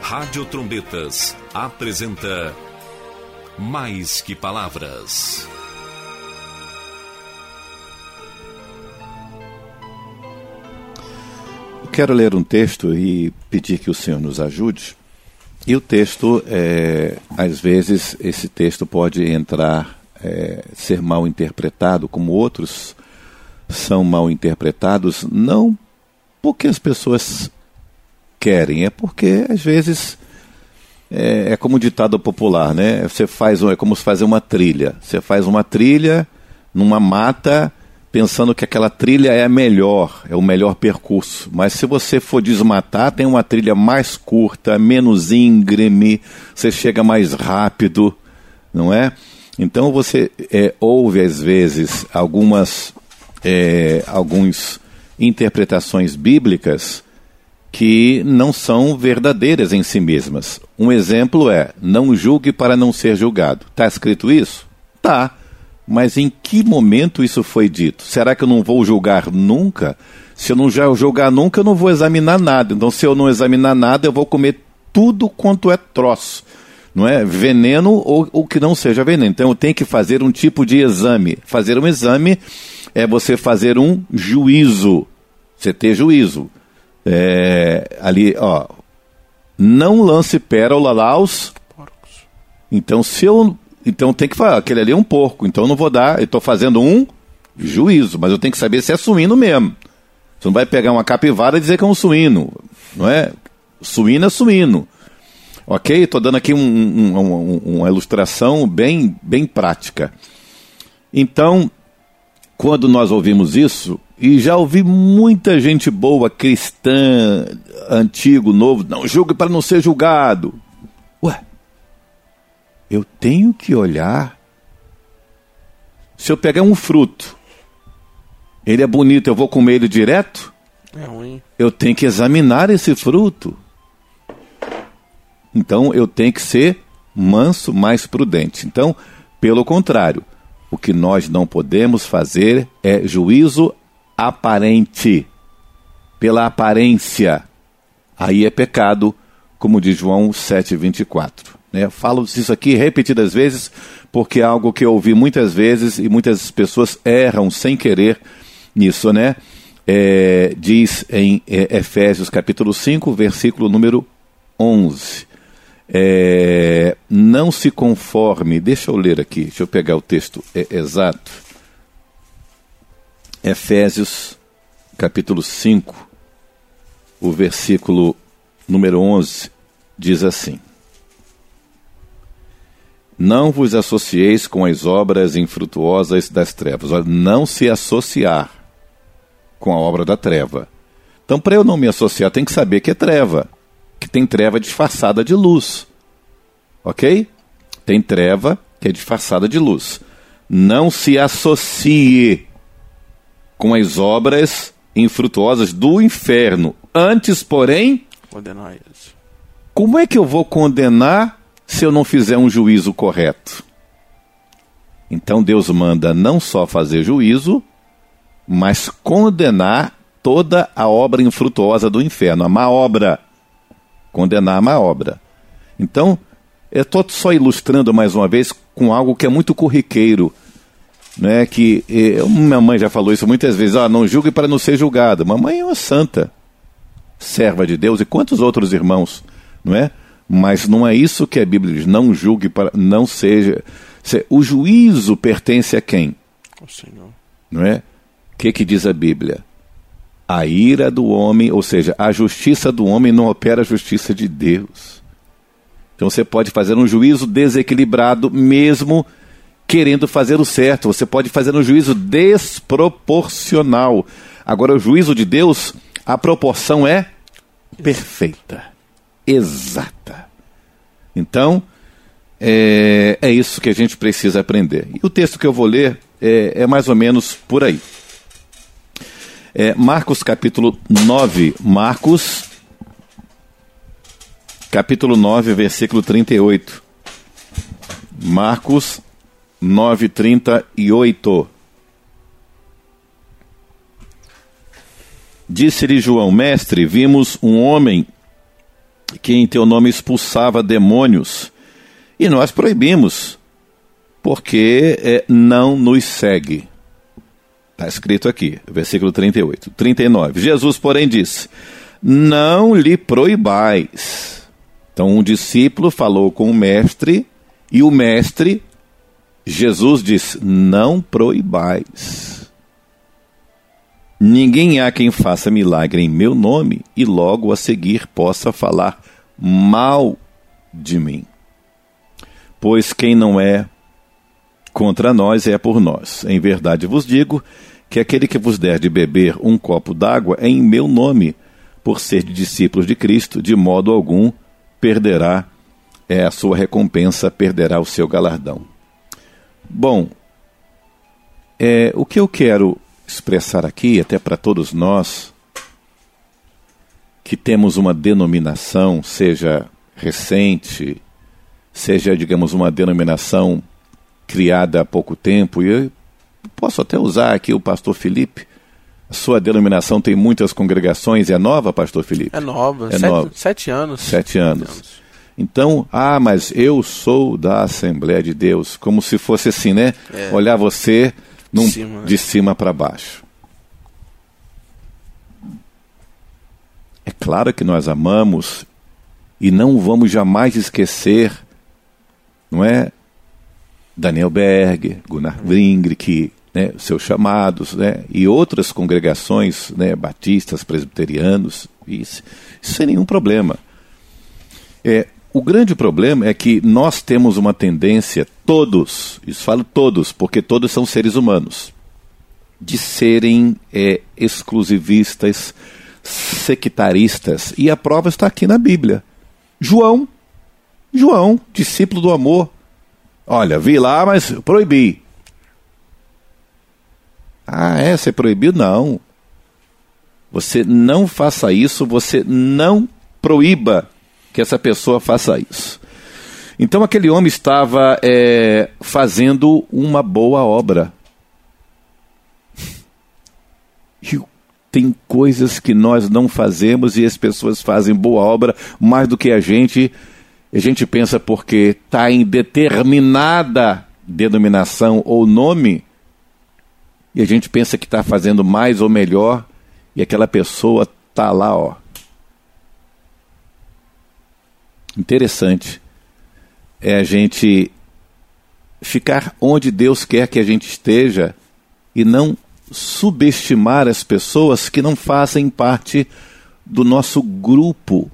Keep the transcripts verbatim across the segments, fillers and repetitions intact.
Rádio Trombetas apresenta Mais que Palavras. Eu quero ler um texto e pedir que o Senhor nos ajude. E o texto, é, às vezes, esse texto pode entrar, é, ser mal interpretado, como outros são mal interpretados, não porque as pessoas querem, é porque, às vezes, é, é como um ditado popular, né? Você faz, é como se fazer uma trilha. Você faz uma trilha numa mata, pensando que aquela trilha é a melhor, é o melhor percurso. Mas se você for desmatar, tem uma trilha mais curta, menos íngreme, você chega mais rápido, não é? Então você é, ouve, às vezes, algumas, é, algumas interpretações bíblicas que não são verdadeiras em si mesmas. Um exemplo é, não julgue para não ser julgado. Está escrito isso? Tá. Mas em que momento isso foi dito? Será que eu não vou julgar nunca? Se eu não julgar nunca, eu não vou examinar nada. Então, se eu não examinar nada, eu vou comer tudo quanto é troço. Não é? Veneno ou o que não seja veneno. Então, eu tenho que fazer um tipo de exame. Fazer um exame é você fazer um juízo. Você ter juízo. É, ali, ó. Não lance pérola lá aos porcos. Então, se eu... Então tem que falar, aquele ali é um porco, então eu não vou dar, eu estou fazendo um juízo, mas eu tenho que saber se é suíno mesmo. Você não vai pegar uma capivara e dizer que é um suíno, não é? Suíno é suíno. Ok? Estou dando aqui um, um, um, uma ilustração bem, bem prática. Então, quando nós ouvimos isso, e já ouvi muita gente boa, cristã, antigo, novo, não julgue para não ser julgado. Ué? Eu tenho que olhar. Se eu pegar um fruto, ele é bonito, eu vou comer ele direto? É ruim. Eu tenho que examinar esse fruto. Então eu tenho que ser manso, mais prudente. Então, pelo contrário, o que nós não podemos fazer é juízo aparente, pela aparência. Aí é pecado, como diz João sete, vinte e quatro. Eu falo isso aqui repetidas vezes, porque é algo que eu ouvi muitas vezes e muitas pessoas erram sem querer nisso, né? É, diz em é, Efésios capítulo cinco, versículo número onze. É, não se conforme, deixa eu ler aqui, deixa eu pegar o texto é, exato. Efésios capítulo cinco, o versículo número onze, diz assim: não vos associeis com as obras infrutuosas das trevas. Olha, não se associar com a obra da treva. Então, para eu não me associar, tem que saber que é treva. Que tem treva disfarçada de luz. Ok? Tem treva que é disfarçada de luz. Não se associe com as obras infrutuosas do inferno. Antes, porém, condenai-as. Como é que eu vou condenar se eu não fizer um juízo correto? Então Deus manda não só fazer juízo, mas condenar toda a obra infrutuosa do inferno, a má obra. Condenar a má obra. Então, eu estou só ilustrando mais uma vez com algo que é muito corriqueiro, né? Que eu, minha mãe já falou isso muitas vezes, ah, não julgue para não ser julgado. Mamãe é uma santa, serva de Deus, e quantos outros irmãos, não é? Mas não é isso que a Bíblia diz. Não julgue para não seja. O juízo pertence a quem? O Senhor. Não é? O que que diz a Bíblia? A ira do homem, ou seja, a justiça do homem não opera a justiça de Deus. Então você pode fazer um juízo desequilibrado mesmo querendo fazer o certo. Você pode fazer um juízo desproporcional. Agora, o juízo de Deus, a proporção é perfeita. Exata. Então, é, é isso que a gente precisa aprender. E o texto que eu vou ler é, é mais ou menos por aí. É Marcos capítulo nove. Marcos capítulo nove, versículo trinta e oito. Marcos nove, trinta e oito. Disse-lhe João: mestre, vimos um homem que em teu nome expulsava demônios, e nós proibimos, porque é, não nos segue. Está escrito aqui, versículo trinta e oito. trinta e nove. Jesus, porém, disse: não lhe proibais. Então, um discípulo falou com o mestre, e o mestre, Jesus, disse: não proibais. Ninguém há quem faça milagre em meu nome e logo a seguir possa falar mal de mim. Pois quem não é contra nós é por nós. Em verdade vos digo que aquele que vos der de beber um copo d'água é em meu nome, por ser de discípulos de Cristo, de modo algum perderá é, a sua recompensa, perderá o seu galardão. Bom, é, o que eu quero expressar aqui, até para todos nós, que temos uma denominação, seja recente, seja, digamos, uma denominação criada há pouco tempo, e eu posso até usar aqui o pastor Felipe. A sua denominação tem muitas congregações, é nova, pastor Felipe? É nova, é sete, nova. sete anos. Sete anos. Sete anos. Então, ah, mas eu sou da Assembleia de Deus, como se fosse assim, né? É. Olhar você num, de cima, né? cima para baixo. É claro que nós amamos e não vamos jamais esquecer, não é? Daniel Berg, Gunnar Bringre, que, né, seus chamados, né, e outras congregações, né, batistas, presbiterianos, isso, isso sem nenhum problema. É, o grande problema é que nós temos uma tendência, todos, isso falo todos, porque todos são seres humanos, de serem é, exclusivistas, sectaristas, e a prova está aqui na Bíblia. João, João, discípulo do amor. Olha, vi lá, mas proibi. Ah, é? Você proibiu? Não. Você não faça isso, você não proíba que essa pessoa faça isso. Então aquele homem estava é, fazendo uma boa obra. E tem coisas que nós não fazemos e as pessoas fazem boa obra mais do que a gente. A gente pensa porque está em determinada denominação ou nome, e a gente pensa que está fazendo mais ou melhor, e aquela pessoa está lá, ó. Interessante é a gente ficar onde Deus quer que a gente esteja e não subestimar as pessoas que não fazem parte do nosso grupo.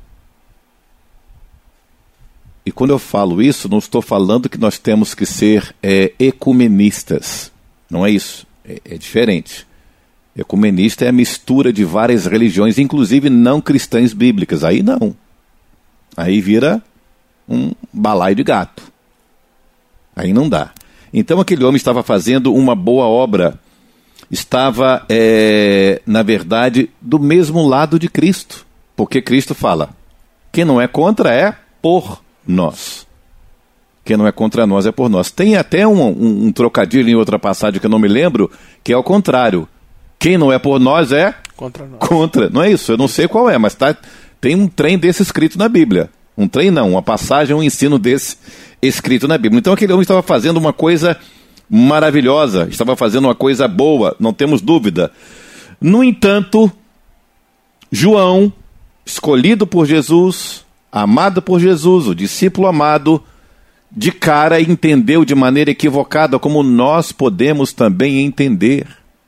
E quando eu falo isso, não estou falando que nós temos que ser é, ecumenistas. Não é isso. É, é diferente. Ecumenista é a mistura de várias religiões, inclusive não cristãs bíblicas. Aí não. Aí vira um balaio de gato. Aí não dá. Então aquele homem estava fazendo uma boa obra. Estava, é, na verdade, do mesmo lado de Cristo. Porque Cristo fala, quem não é contra é por nós. Quem não é contra nós é por nós. Tem até um, um, um trocadilho em outra passagem que eu não me lembro, que é o contrário. Quem não é por nós é contra nós. Contra. Não é isso? Eu não sei qual é, mas tá, tem um trem desse escrito na Bíblia. Um trem não, uma passagem, um ensino desse escrito na Bíblia. Então aquele homem estava fazendo uma coisa maravilhosa, estava fazendo uma coisa boa, não temos dúvida. No entanto, João, escolhido por Jesus, amado por Jesus, o discípulo amado, de cara entendeu de maneira equivocada, como nós podemos também entender.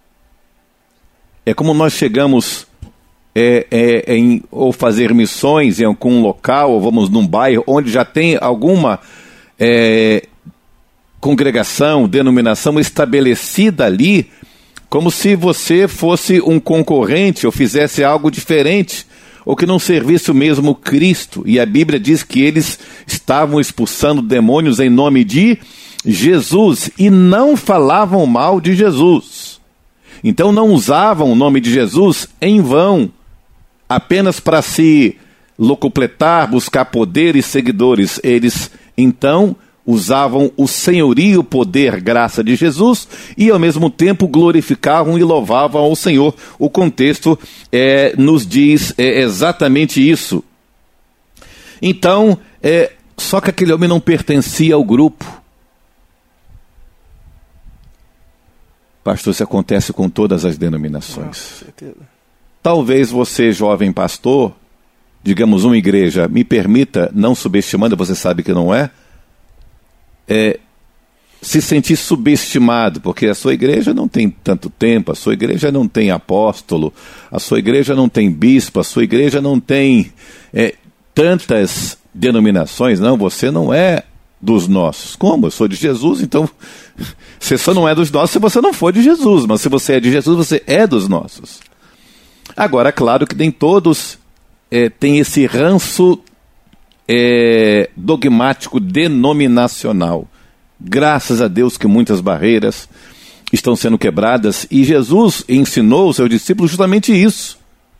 É como nós chegamos é, é, em, ou fazer missões em algum local, ou vamos num bairro onde já tem alguma é, congregação, denominação estabelecida ali, como se você fosse um concorrente ou fizesse algo diferente, ou que não servisse o mesmo Cristo. E a Bíblia diz que eles estavam expulsando demônios em nome de Jesus e não falavam mal de Jesus. Então não usavam o nome de Jesus em vão, apenas para se locupletar, buscar poder e seguidores. Eles então usavam o senhorio, poder, graça de Jesus e ao mesmo tempo glorificavam e louvavam ao Senhor. O contexto é, nos diz é, exatamente isso. Então, é, só que aquele homem não pertencia ao grupo. Pastor, isso acontece com todas as denominações. Com certeza. Talvez você, jovem pastor, digamos uma igreja, me permita, não subestimando, você sabe que não é, é se sentir subestimado, porque a sua igreja não tem tanto tempo, a sua igreja não tem apóstolo, a sua igreja não tem bispo, a sua igreja não tem é, tantas denominações. Não, você não é dos nossos. Como? Eu sou de Jesus, então você só não é dos nossos se você não for de Jesus, mas se você é de Jesus, você é dos nossos. Agora, claro que nem todos é, têm esse ranço é, dogmático denominacional. Graças a Deus que muitas barreiras estão sendo quebradas, e Jesus ensinou aos seus discípulos justamente isso.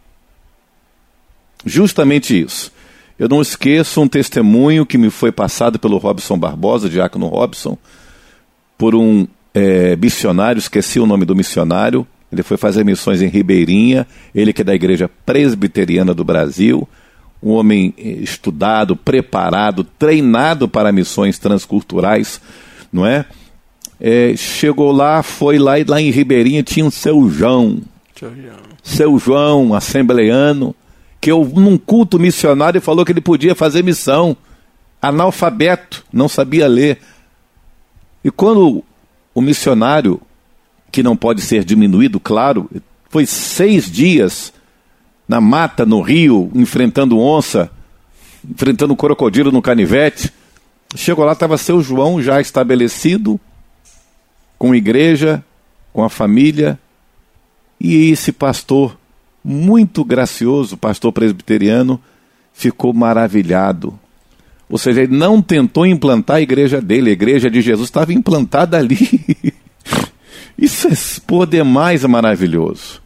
Justamente isso. Eu não esqueço um testemunho que me foi passado pelo Robson Barbosa, diácono Robson, por um é, missionário, esqueci o nome do missionário. Ele foi fazer missões em Ribeirinha, ele que é da Igreja Presbiteriana do Brasil, um homem estudado, preparado, treinado para missões transculturais, não é? É, chegou lá, foi lá, e lá em Ribeirinha tinha um seu João, seu João, assembleiano, que eu, num culto missionário, falou que ele podia fazer missão, analfabeto, não sabia ler. E quando o missionário, que não pode ser diminuído, claro, foi seis dias na mata, no rio, enfrentando onça, enfrentando crocodilo no canivete. Chegou lá, estava seu João já estabelecido, com igreja, com a família, e esse pastor, muito gracioso, pastor presbiteriano, ficou maravilhado. Ou seja, ele não tentou implantar a igreja dele, a igreja de Jesus estava implantada ali. Isso é por demais maravilhoso.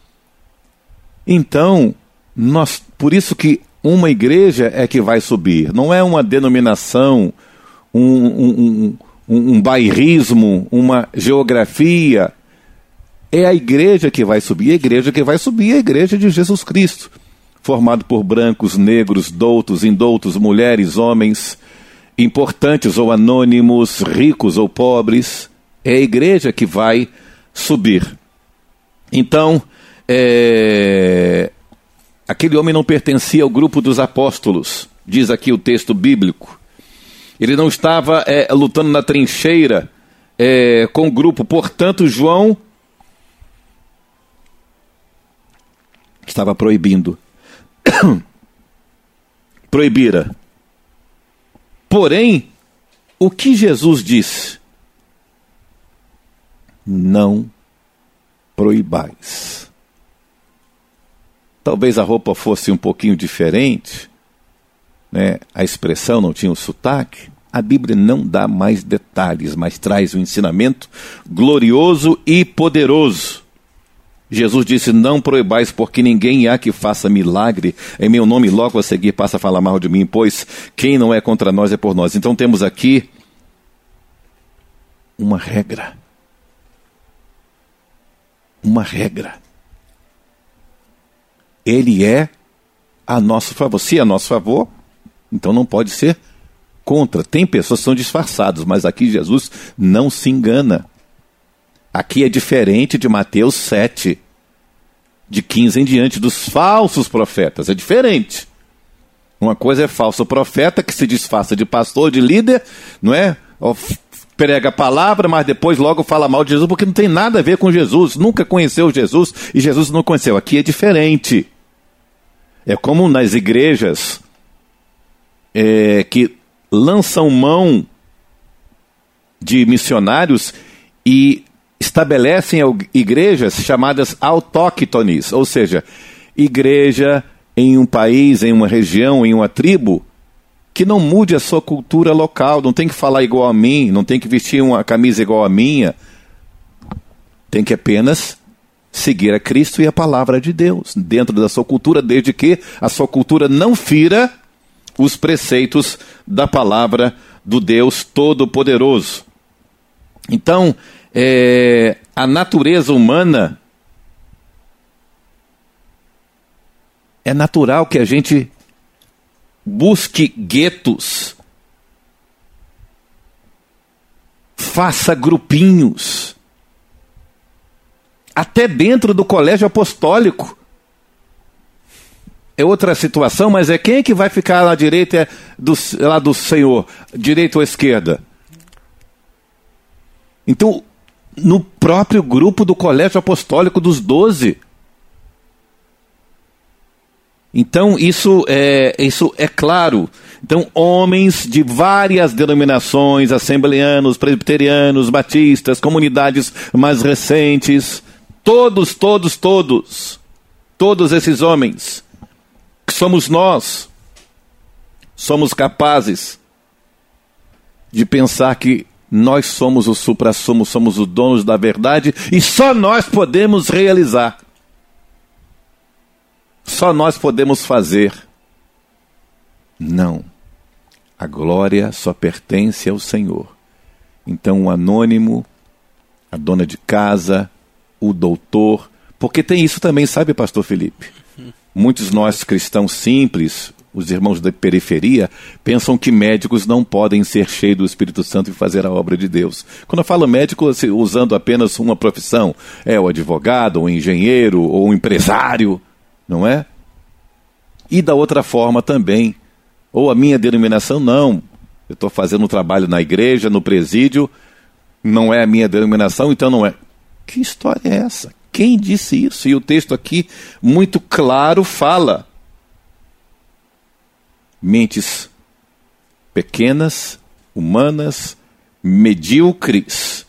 Então, nós, por isso que uma igreja é que vai subir, não é uma denominação, um, um, um, um, um bairrismo, uma geografia. É a igreja que vai subir, a igreja que vai subir é a igreja de Jesus Cristo, formado por brancos, negros, doutos, indoutos, mulheres, homens, importantes ou anônimos, ricos ou pobres. É a igreja que vai subir. Então, é... aquele homem não pertencia ao grupo dos apóstolos, diz aqui o texto bíblico. Ele não estava é, lutando na trincheira é, com o grupo, portanto, João estava proibindo. Proibira. Porém, o que Jesus disse? Não proibais. Talvez a roupa fosse um pouquinho diferente, né? A expressão não tinha o sotaque. A Bíblia não dá mais detalhes, mas traz um ensinamento glorioso e poderoso. Jesus disse, não proibais, porque ninguém há que faça milagre em meu nome, logo a seguir passa a falar mal de mim, pois quem não é contra nós é por nós. Então temos aqui uma regra. Uma regra. Ele é a nosso favor. Se é a nosso favor, então não pode ser contra. Tem pessoas que são disfarçadas, mas aqui Jesus não se engana. Aqui é diferente de Mateus sete, de quinze em diante, dos falsos profetas. É diferente. Uma coisa é falso profeta que se disfarça de pastor, de líder, não é? Prega a palavra, mas depois logo fala mal de Jesus, porque não tem nada a ver com Jesus. Nunca conheceu Jesus e Jesus não conheceu. Aqui é diferente. É como nas igrejas é, que lançam mão de missionários e estabelecem igrejas chamadas autóctones, ou seja, igreja em um país, em uma região, em uma tribo, que não mude a sua cultura local, não tem que falar igual a mim, não tem que vestir uma camisa igual a minha, tem que apenas seguir a Cristo e a palavra de Deus, dentro da sua cultura, desde que a sua cultura não fira os preceitos da palavra do Deus Todo-Poderoso. Então, é, a natureza humana, é natural que a gente busque guetos, faça grupinhos, até dentro do colégio apostólico. É outra situação, mas é quem é que vai ficar lá à direita do, lá do Senhor, direita ou esquerda? Então, no próprio grupo do colégio apostólico dos doze. Então, isso é, isso é claro. Então, homens de várias denominações, assembleanos, presbiterianos, batistas, comunidades mais recentes, todos, todos, todos, todos esses homens, que somos nós, somos capazes de pensar que nós somos o supra-sumo, somos os donos da verdade e só nós podemos realizar. Só nós podemos fazer. Não. A glória só pertence ao Senhor. Então o anônimo, a dona de casa, o doutor, porque tem isso também, sabe, pastor Felipe? Muitos nós cristãos simples, os irmãos da periferia, pensam que médicos não podem ser cheios do Espírito Santo e fazer a obra de Deus. Quando eu falo médico, usando apenas uma profissão, é o advogado, o engenheiro, ou o empresário, não é? E da outra forma também, ou a minha denominação, não, eu estou fazendo um trabalho na igreja, no presídio, não é a minha denominação, então não é. Que história é essa? Quem disse isso? E o texto aqui, muito claro, fala. Mentes pequenas, humanas, medíocres,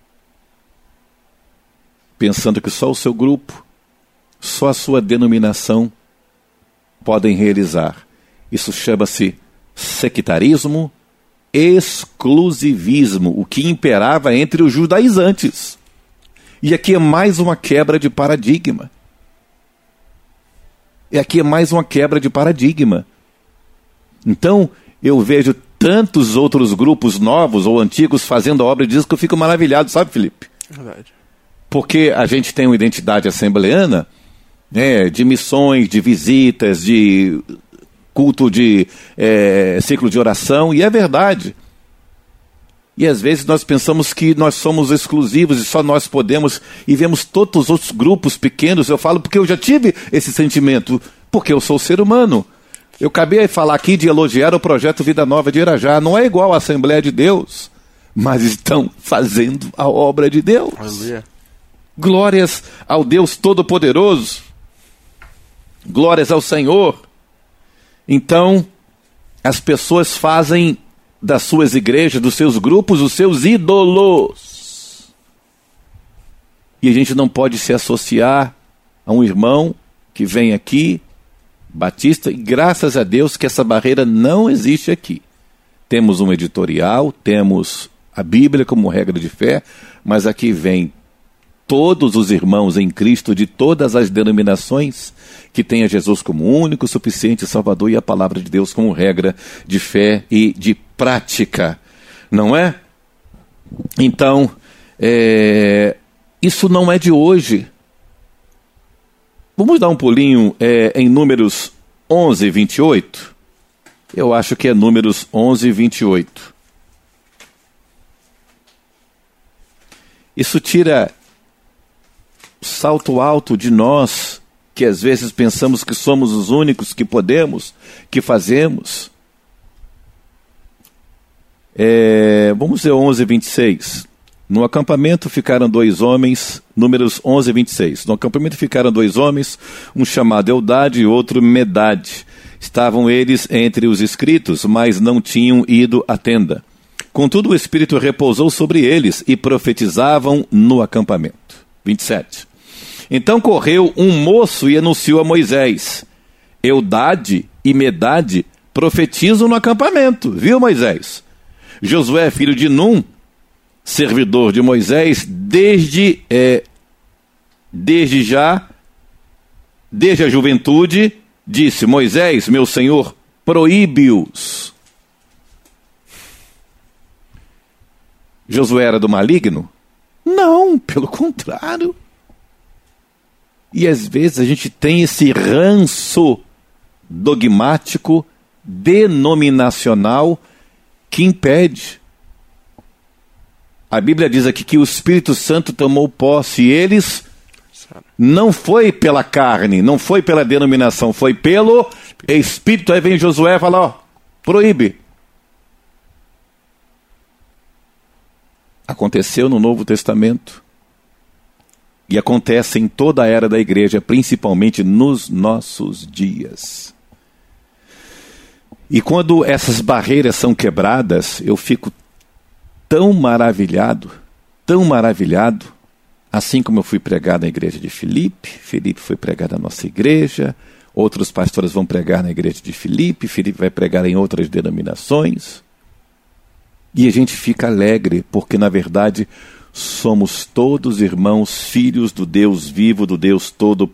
pensando que só o seu grupo, só a sua denominação podem realizar. Isso chama-se sectarismo, exclusivismo, o que imperava entre os judaizantes. E aqui é mais uma quebra de paradigma. E aqui é mais uma quebra de paradigma. Então, eu vejo tantos outros grupos novos ou antigos fazendo a obra de Deus que eu fico maravilhado, sabe, Felipe? Verdade. Porque a gente tem uma identidade assembleana, né, de missões, de visitas, de culto de é, ciclo de oração, e é verdade. E às vezes nós pensamos que nós somos exclusivos e só nós podemos, e vemos todos os outros grupos pequenos. Eu falo porque eu já tive esse sentimento, porque eu sou ser humano. Eu acabei de falar aqui de elogiar o projeto Vida Nova de Irajá. Não é igual à Assembleia de Deus, mas estão fazendo a obra de Deus. Aleluia. Glórias ao Deus Todo-Poderoso. Glórias ao Senhor. Então, as pessoas fazem das suas igrejas, dos seus grupos, os seus ídolos. E a gente não pode se associar a um irmão que vem aqui, batista, e graças a Deus que essa barreira não existe aqui. Temos um editorial, temos a Bíblia como regra de fé, mas aqui vem todos os irmãos em Cristo de todas as denominações que têm a Jesus como único, suficiente Salvador e a palavra de Deus como regra de fé e de prática, não é? Então, é, isso não é de hoje. Vamos dar um pulinho é, em Números onze, vinte e oito? Eu acho que é Números onze, vinte e oito. Isso tira salto alto de nós, que às vezes pensamos que somos os únicos que podemos, que fazemos. É, vamos ver onze, vinte e seis. No acampamento ficaram dois homens, Números onze, vinte e seis. No acampamento ficaram dois homens, um chamado Eldade e outro Medade. Estavam eles entre os inscritos, mas não tinham ido à tenda. Contudo, o Espírito repousou sobre eles e profetizavam no acampamento. vinte e sete. Então correu um moço e anunciou a Moisés: Eldade e Medade profetizam no acampamento. Viu, Moisés? Josué, filho de Num, servidor de Moisés, desde, é, desde já, desde a juventude, disse: Moisés, meu senhor, proíbe-os. Josué era do maligno? Não, pelo contrário. E às vezes a gente tem esse ranço dogmático denominacional que impede. A Bíblia diz aqui que o Espírito Santo tomou posse e eles não foi pela carne, não foi pela denominação, foi pelo Espírito. Aí vem Josué e fala, ó, proíbe. Aconteceu no Novo Testamento e acontece em toda a era da igreja, principalmente nos nossos dias. E quando essas barreiras são quebradas, eu fico tão maravilhado, tão maravilhado, assim como eu fui pregar na igreja de Filipe, Filipe foi pregar na nossa igreja, outros pastores vão pregar na igreja de Filipe, Filipe vai pregar em outras denominações. E a gente fica alegre, porque na verdade somos todos irmãos, filhos do Deus vivo, do Deus todo.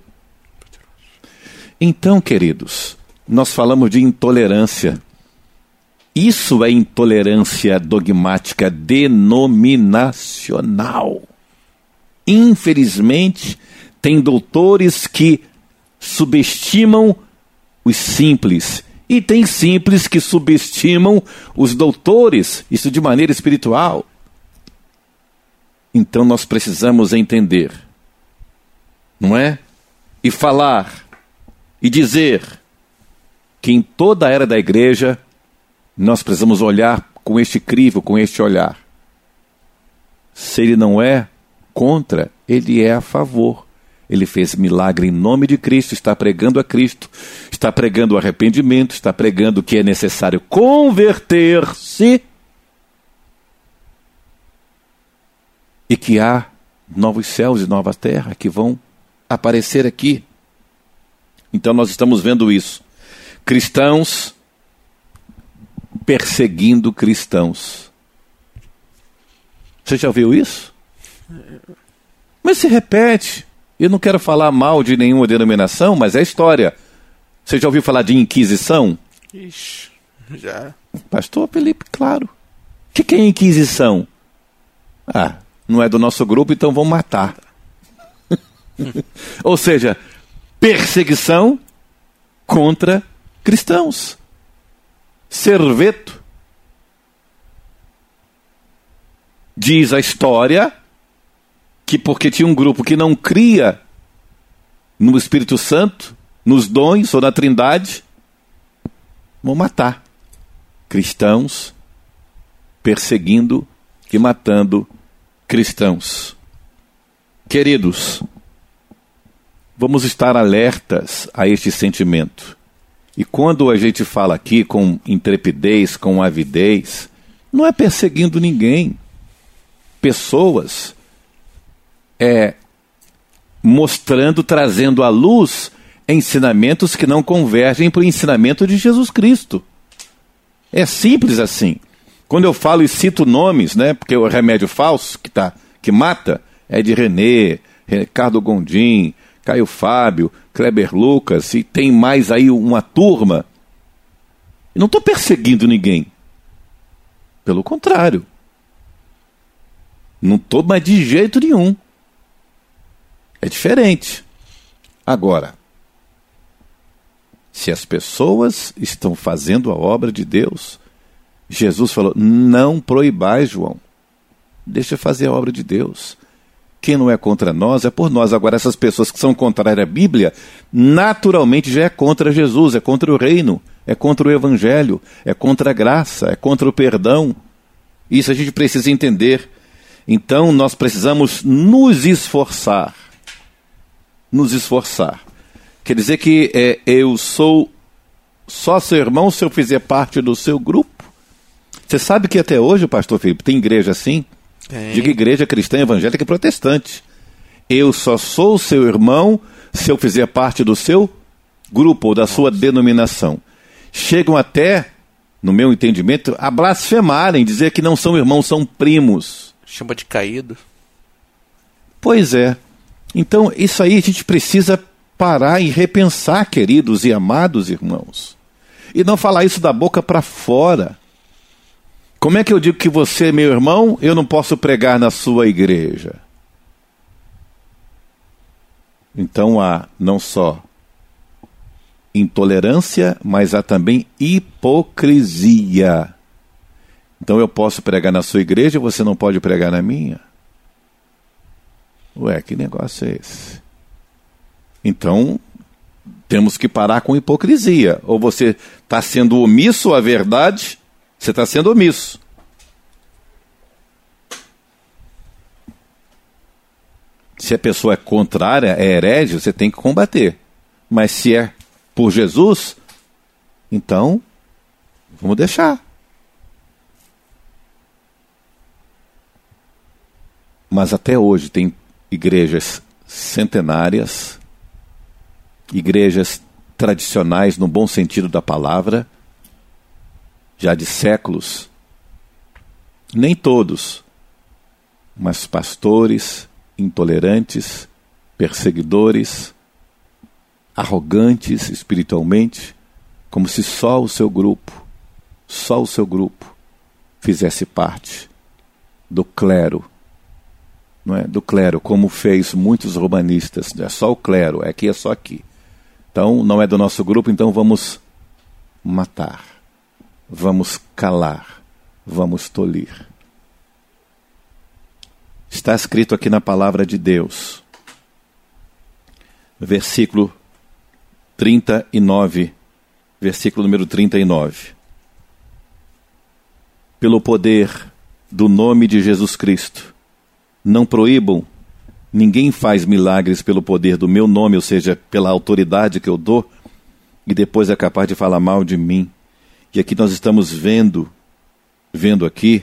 Então, queridos, nós falamos de intolerância. Isso é intolerância dogmática denominacional. Infelizmente, tem doutores que subestimam os simples. E tem simples que subestimam os doutores, isso de maneira espiritual. Então nós precisamos entender, não é? E falar, e dizer que em toda a era da igreja, nós precisamos olhar com este crivo, com este olhar. Se ele não é contra, ele é a favor. Ele fez milagre em nome de Cristo, está pregando a Cristo, está pregando o arrependimento, está pregando que é necessário converter-se e que há novos céus e nova terra que vão aparecer aqui. Então nós estamos vendo isso. Cristãos perseguindo cristãos. Você já ouviu isso? Mas se repete. Eu não quero falar mal de nenhuma denominação, mas é história. Você já ouviu falar de Inquisição? Ixi, já. Pastor Felipe, claro. O que, que é Inquisição? Ah, não é do nosso grupo, então vamos matar. Ou seja, perseguição contra cristãos. Serveto. Diz a história que porque tinha um grupo que não cria no Espírito Santo, nos dons ou na Trindade, vão matar cristãos, perseguindo e matando cristãos. Queridos, vamos estar alertas a este sentimento. E quando a gente fala aqui com intrepidez, com avidez, não é perseguindo ninguém. Pessoas é mostrando, trazendo à luz ensinamentos que não convergem para o ensinamento de Jesus Cristo. É simples assim. Quando eu falo e cito nomes, né, porque o remédio falso que, tá, que mata é de Renê, Ricardo Gondim, Caio Fábio, Kleber Lucas, e tem mais aí uma turma. Eu não estou perseguindo ninguém. Pelo contrário. Não estou mais de jeito nenhum. É diferente. Agora, se as pessoas estão fazendo a obra de Deus, Jesus falou, não proibais, João. Deixa fazer a obra de Deus. Quem não é contra nós é por nós. Agora, essas pessoas que são contrárias à Bíblia, naturalmente já é contra Jesus, é contra o reino, é contra o evangelho, é contra a graça, é contra o perdão. Isso a gente precisa entender. Então, nós precisamos nos esforçar. Nos esforçar. Quer dizer que é, eu sou só seu irmão se eu fizer parte do seu grupo? Você sabe que até hoje, pastor Felipe, tem igreja assim? Tem. Diga igreja cristã, evangélica e protestante. Eu só sou seu irmão se eu fizer parte do seu grupo ou da sua denominação. Chegam até, no meu entendimento, a blasfemarem, dizer que não são irmãos, são primos. Chama de caído. Pois é. Então, isso aí a gente precisa parar e repensar, queridos e amados irmãos. E não falar isso da boca para fora. Como é que eu digo que você é meu irmão, eu não posso pregar na sua igreja? Então há não só intolerância, mas há também hipocrisia. Então eu posso pregar na sua igreja e você não pode pregar na minha? Ué, que negócio é esse? Então, temos que parar com hipocrisia. Ou você está sendo omisso à verdade, você está sendo omisso. Se a pessoa é contrária, é herege, você tem que combater. Mas se é por Jesus, então, vamos deixar. Mas até hoje tem igrejas centenárias, igrejas tradicionais no bom sentido da palavra, já de séculos, nem todos, mas pastores intolerantes, perseguidores, arrogantes espiritualmente, como se só o seu grupo, só o seu grupo fizesse parte do clero, não é? Do clero, como fez muitos romanistas, é só o clero, aqui é só aqui. Então, não é do nosso grupo, então vamos matar, vamos calar, vamos tolir. Está escrito aqui na palavra de Deus, versículo trinta e nove, versículo número trinta e nove. Pelo poder do nome de Jesus Cristo, não proíbam, ninguém faz milagres pelo poder do meu nome, ou seja, pela autoridade que eu dou, e depois é capaz de falar mal de mim. E aqui nós estamos vendo, vendo aqui,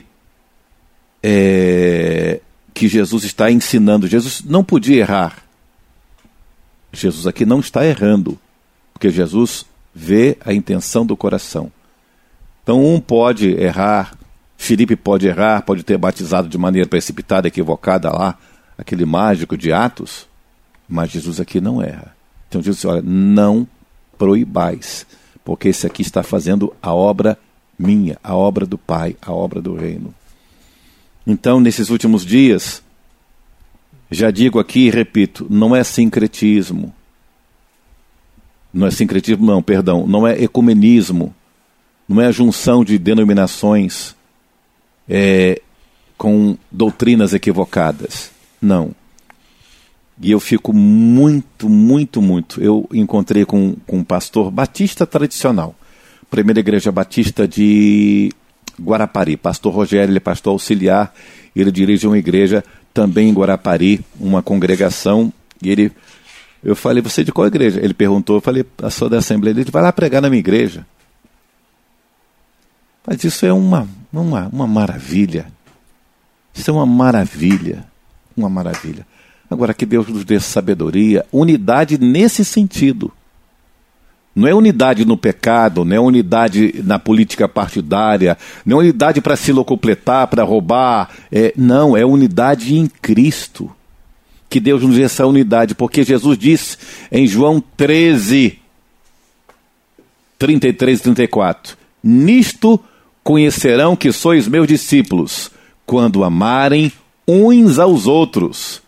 é, que Jesus está ensinando. Jesus não podia errar. Jesus aqui não está errando, porque Jesus vê a intenção do coração. Então um pode errar, Filipe pode errar, pode ter batizado de maneira precipitada, equivocada lá, aquele mágico de Atos, mas Jesus aqui não erra. Então Jesus diz, olha, não proibais, porque esse aqui está fazendo a obra minha, a obra do Pai, a obra do reino. Então, nesses últimos dias, já digo aqui e repito, não é sincretismo, não é sincretismo não, perdão, não é ecumenismo, não é a junção de denominações é, com doutrinas equivocadas, não. E eu fico muito, muito, muito, eu encontrei com, com um pastor batista tradicional, primeira igreja batista de Guarapari, pastor Rogério, ele é pastor auxiliar, ele dirige uma igreja também em Guarapari, uma congregação, e ele, eu falei, você é de qual igreja? Ele perguntou, eu falei, eu sou da Assembleia, ele vai lá pregar na minha igreja. Mas isso é uma, uma, uma maravilha, isso é uma maravilha, uma maravilha. Agora que Deus nos dê sabedoria, unidade nesse sentido. Não é unidade no pecado, não é unidade na política partidária, não é unidade para se locupletar, para roubar. É, não, é unidade em Cristo. Que Deus nos dê essa unidade, porque Jesus disse em João treze, trinta e três e trinta e quatro, nisto conhecerão que sois meus discípulos, quando amarem uns aos outros.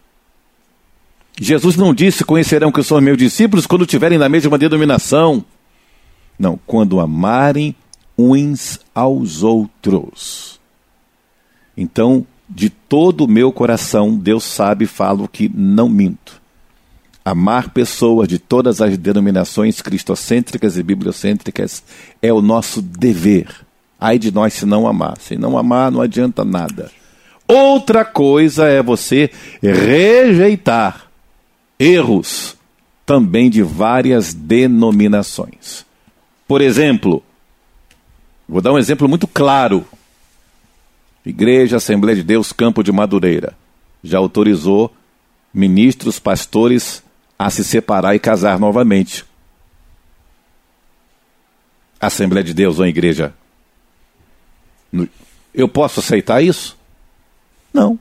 Jesus não disse, conhecerão que são meus discípulos quando estiverem na mesma denominação. Não, quando amarem uns aos outros. Então, de todo o meu coração, Deus sabe e falo que não minto. Amar pessoas de todas as denominações cristocêntricas e bibliocêntricas é o nosso dever. Ai de nós se não amar. Se não amar, não adianta nada. Outra coisa é você rejeitar erros também de várias denominações. Por exemplo, vou dar um exemplo muito claro. Igreja Assembleia de Deus Campo de Madureira já autorizou ministros, pastores a se separar e casar novamente. Assembleia de Deus ou igreja, eu posso aceitar isso? Não.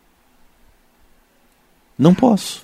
Não posso.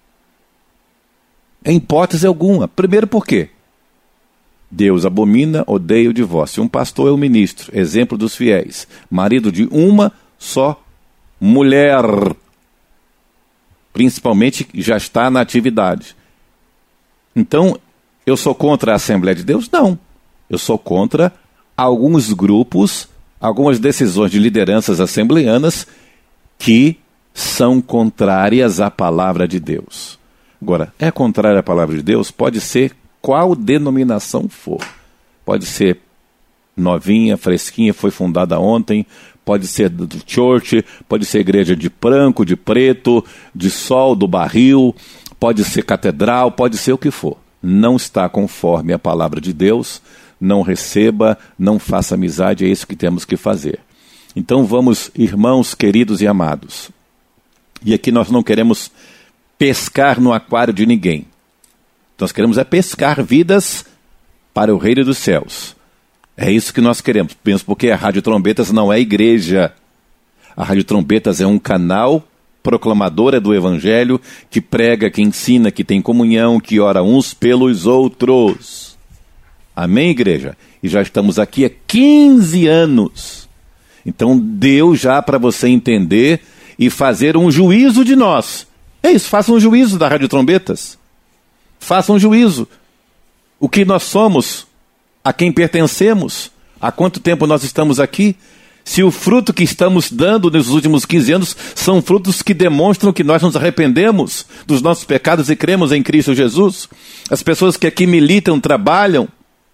Em hipótese alguma. Primeiro por quê? Deus abomina, odeia o divórcio. Um pastor é o ministro, exemplo dos fiéis, marido de uma só mulher, principalmente já está na atividade. Então, Eu sou contra a Assembleia de Deus? Não. Eu sou contra alguns grupos, algumas decisões de lideranças assembleanas que são contrárias à palavra de Deus. Agora, é contrária à palavra de Deus? Pode ser qual denominação for. Pode ser novinha, fresquinha, foi fundada ontem, pode ser do church, pode ser igreja de branco, de preto, de sol, do barril, pode ser catedral, pode ser o que for. Não está conforme a palavra de Deus, não receba, não faça amizade, é isso que temos que fazer. Então vamos, irmãos queridos e amados, e aqui nós não queremos pescar no aquário de ninguém. Nós queremos é pescar vidas para o reino dos céus. É isso que nós queremos, mesmo porque a Rádio Trombetas não é igreja. A Rádio Trombetas é um canal proclamadora do Evangelho, que prega, que ensina, que tem comunhão, que ora uns pelos outros. Amém, igreja? E já estamos aqui há quinze anos. Então deu já para você entender e fazer um juízo de nós. É isso, faça um juízo da Rádio Trombetas. Faça um juízo. O que nós somos, a quem pertencemos, há quanto tempo nós estamos aqui, se o fruto que estamos dando nos últimos quinze anos são frutos que demonstram que nós nos arrependemos dos nossos pecados e cremos em Cristo Jesus. As pessoas que aqui militam, trabalham.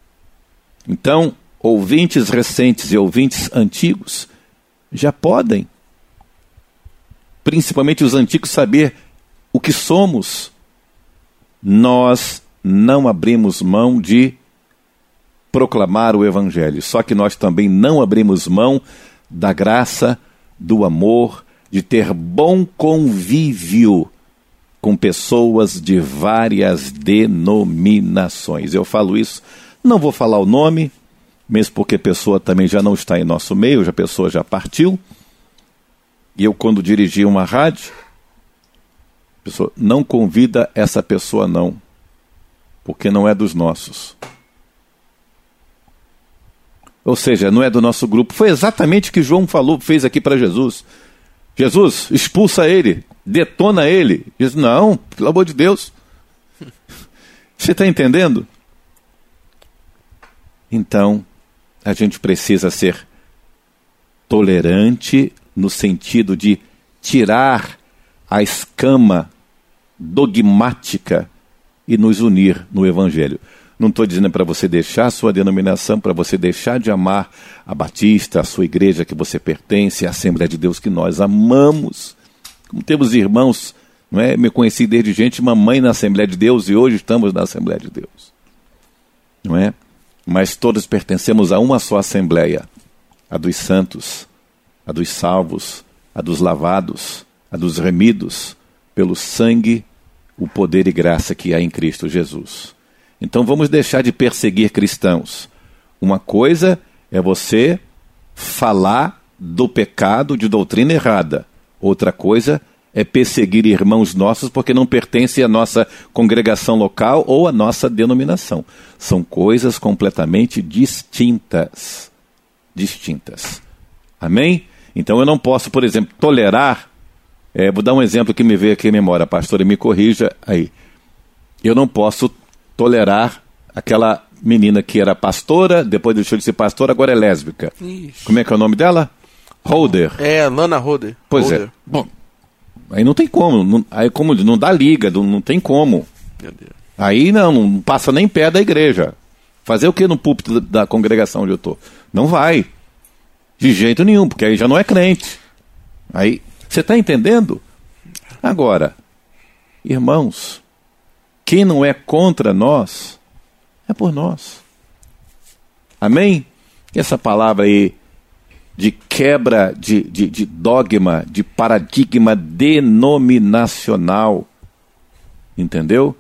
Então, ouvintes recentes e ouvintes antigos já podem, principalmente os antigos, saber o que somos. Nós não abrimos mão de proclamar o Evangelho, só que nós também não abrimos mão da graça, do amor, de ter bom convívio com pessoas de várias denominações. Eu falo isso, não vou falar o nome, mesmo porque a pessoa também já não está em nosso meio, já a pessoa já partiu. E eu, quando dirigi uma rádio, a pessoa não convida essa pessoa não, porque não é dos nossos. Ou seja, não é do nosso grupo. Foi exatamente o que João falou, fez aqui para Jesus. Jesus, expulsa ele, detona ele. Jesus, não, pelo amor de Deus. Você está entendendo? Então, a gente precisa ser tolerante no sentido de tirar a escama dogmática e nos unir no Evangelho. Não estou dizendo para você deixar a sua denominação, para você deixar de amar a Batista, a sua igreja que você pertence, a Assembleia de Deus que nós amamos. Como temos irmãos, não é? Me conheci desde gente, mamãe na Assembleia de Deus, e hoje estamos na Assembleia de Deus. Não é? Mas todos pertencemos a uma só Assembleia, a dos santos, a dos salvos, a dos lavados, a dos remidos, pelo sangue, o poder e graça que há em Cristo Jesus. Então vamos deixar de perseguir cristãos. Uma coisa é você falar do pecado, de doutrina errada. Outra coisa é perseguir irmãos nossos porque não pertencem à nossa congregação local ou à nossa denominação. São coisas completamente distintas. Distintas. Amém? Então eu não posso, por exemplo, tolerar... É, vou dar um exemplo que me veio aqui à memória. A pastora me corrija aí. Eu não posso tolerar aquela menina que era pastora, depois deixou de ser pastora, agora é lésbica. Ixi. Como é que é o nome dela? Holder. É, Lana Holder. Pois Holder. é. Bom, aí não tem como. Não, aí como não dá liga, não, não tem como. Meu Deus. Aí não, não passa nem pé da igreja. Fazer o que no púlpito da, da congregação onde eu estou? Não vai. De jeito nenhum, porque aí já não é crente. Aí, você está entendendo? Agora, irmãos, quem não é contra nós, é por nós. Amém? E essa palavra aí de quebra de, de, de dogma, de paradigma denominacional, entendeu?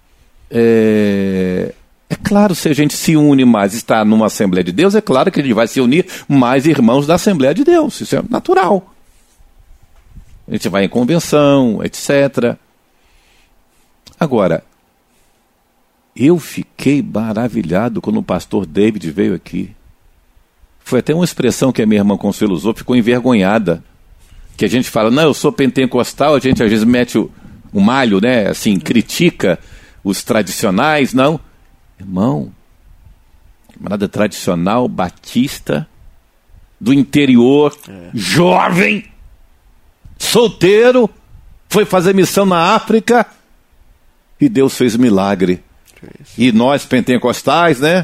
É, é claro, se a gente se une mais, está numa Assembleia de Deus, é claro que a gente vai se unir mais irmãos da Assembleia de Deus. Isso é natural. A gente vai em convenção, etcétera. Agora, eu fiquei maravilhado quando o pastor David veio aqui. Foi até uma expressão que a minha irmã Consuelo usou, ficou envergonhada. Que a gente fala, não, eu sou pentecostal, a gente às vezes mete o, o malho, né? Assim, critica os tradicionais, não. Irmão, camarada tradicional, batista, do interior, é. jovem, solteiro, foi fazer missão na África e Deus fez milagre. E nós pentecostais, né?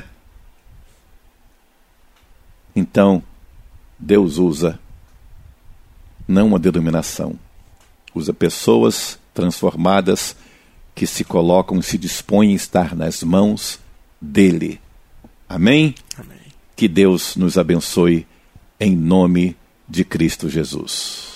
Então, Deus usa não uma denominação, usa pessoas transformadas que se colocam, se dispõem a estar nas mãos dele. Amém? Amém. Que Deus nos abençoe em nome de Cristo Jesus.